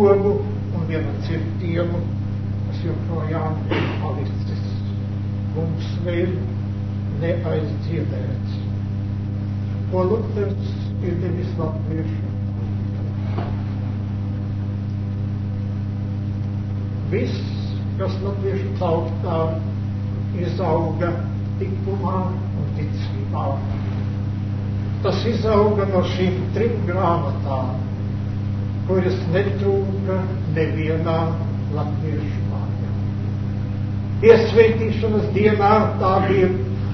logu un vienu cirtienu, kas joprojām ir palicis mums vēl neaizdziedēts. Ko Luters ir devis latviešiem? Viss, kas latviešu tautā izauga tikumā un ticībā. Tas izauga no šīm 3 grāmatām, kuras netrūka nevienā latviešu mājā. Iesvētīšanas dienā tā bija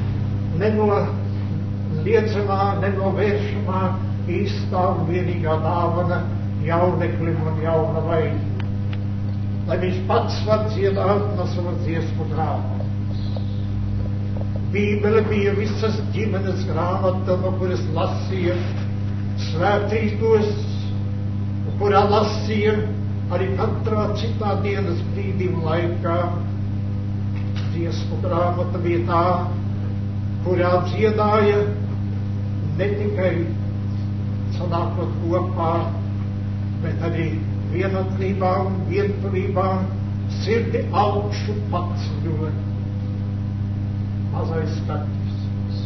nenoliedzamā, nenovēršamā, īstā un vienīgā dāvana jauneklim un jaunavai, lai viņš pats var dziedāt no savas dziesmu grāmatas. Bībele bija visas ģimenes grāmata, no kuras lasīja svētītos, kurā lasīja arī katrā citā dienas brīdī un laikā. Dziesmu grāmata bija tā, kurā dziedāja ne tikai sanākot kopā, bet arī vienotībā un vientulībā sirdi augšu paceļot. Mazais kaķis.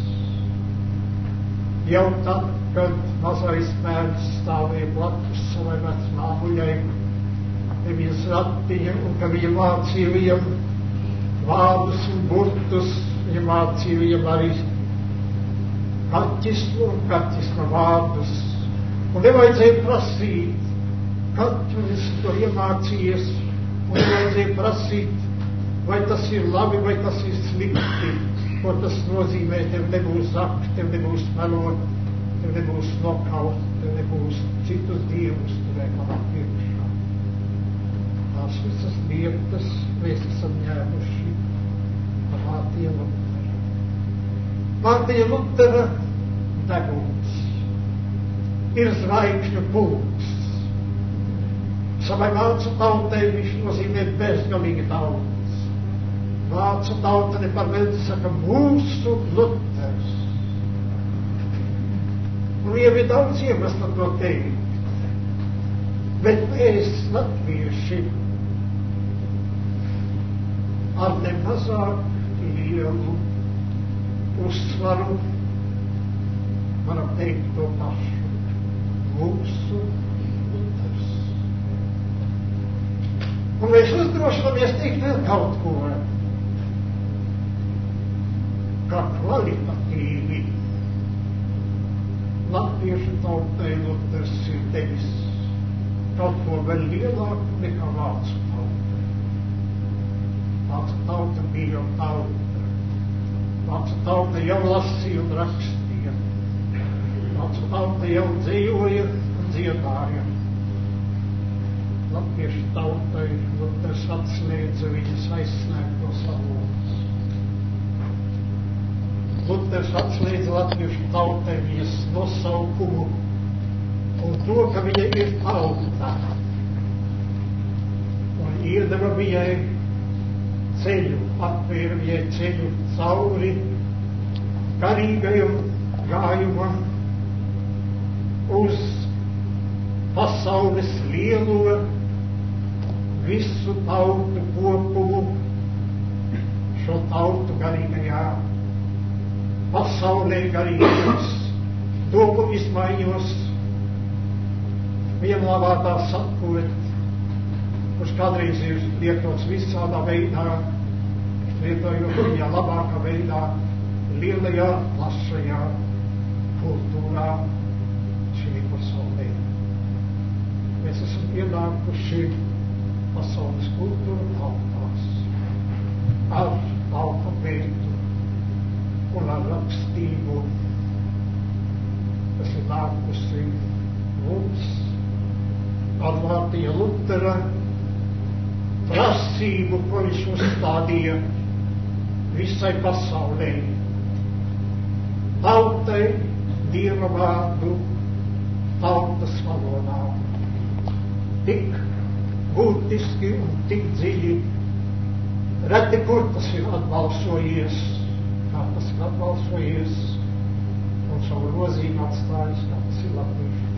Jau tad, kad mazais bērns stāvēja blakus savai vecmāmuļai, ka viņa sratiņa un ka viņa mācīja viņam vārdus un burtus, viņa mācīja viņam arī kaķismu vārdus. Un nevajadzēja prasīt, kad tu esi to iemācījies, un nevajadzēja prasīt, vai tas ir labi, vai tas ir slikti, ko tas nozīmē. Tev nebūs zakt, tev nebūs melot, tev nebūs nokaut, tev nebūs citus dievus turēt manā priekšā. Tās visas lietas mēs esam ņēmuši no Mārtiņa Lutera. Mārtiņa Lutera deguns ir zvaigžņu pulks. Savai vācu tautai viņš nozīmē bezgalīgi daudz. Vācu tauta neparvēlti saka mūsu Luters. Un jau ir daudz iemeslu to teikt. Bet mēs, latvieši, ar nemazāk lielu uzsvaru varam teikt to pašu. Mūsu Luters. Un mēs uzdrošinamies teikt vēl kaut ko, kā kvalitatīvi latviešu tautai Luters ir devis kaut ko vēl lielāku nekā vācu tauta. Vācu tauta bija jau tauta. Vācu tauta jau lasīja un rakstīja. Vācu tauta jau dzīvoja un dziedāja. Latviešu tautai Luters atslēdza viņas aizslēgtos valodas. Luters atslēdza latviešu tautai viņas nosaukumu un to, ka viņa ir tauta. Un iedeva viņai ceļu, atvēra viņai ceļu cauri garīgajam gājumam uz pasaules lielo visu tautu kopumu, šo tautu garīgajā pasaulē garīgajos domu izmaiņos, vienlāvātā sakot, kurš kādreiz ir lietots visādā veidā, lietojot viņā labākā veidā, lielajā, plašajā kultūrā šī pasaulē. Mēs esam ienākuši pasaules kultūra tautās ar alfabētu un ar rakstību, kas ir nākusi mums ar Mārtiņa Lutera prasību, ko viņš uzstādīja visai pasaulē. Tautai Dieva vārdu tautas valodā. Tik būtiski un tik dziļi, reti kur tas ir atbalsojies, kā tas ir atbalsojies un savu nozīmi atstājis, kā tas ir latviešu